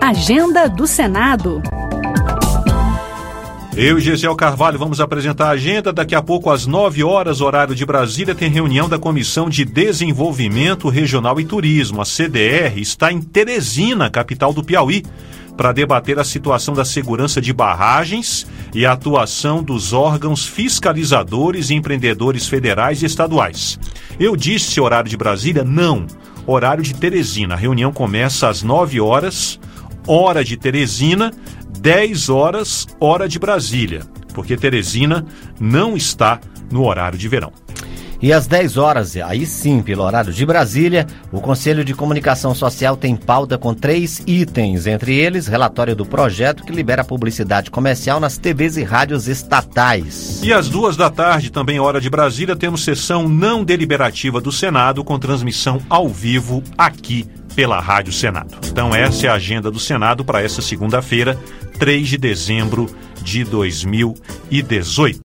Agenda do Senado. Eu e Gesiel Carvalho vamos apresentar a agenda. Daqui a pouco, às 9 horas, horário de Brasília, tem reunião da Comissão de Desenvolvimento Regional e Turismo. A CDR está em Teresina, capital do Piauí, para debater a situação da segurança de barragens e a atuação dos órgãos fiscalizadores e empreendedores federais e estaduais. Eu disse horário de Brasília? Não. Horário de Teresina. A reunião começa às 9 horas, hora de Teresina, 10 horas, hora de Brasília, porque Teresina não está no horário de verão. E às 10 horas, aí sim, pelo horário de Brasília, o Conselho de Comunicação Social tem pauta com 3 itens, entre eles, relatório do projeto que libera publicidade comercial nas TVs e rádios estatais. E às 2 da tarde, também hora de Brasília, temos sessão não deliberativa do Senado com transmissão ao vivo aqui pela Rádio Senado. Então essa é a agenda do Senado para essa segunda-feira, 3 de dezembro de 2018.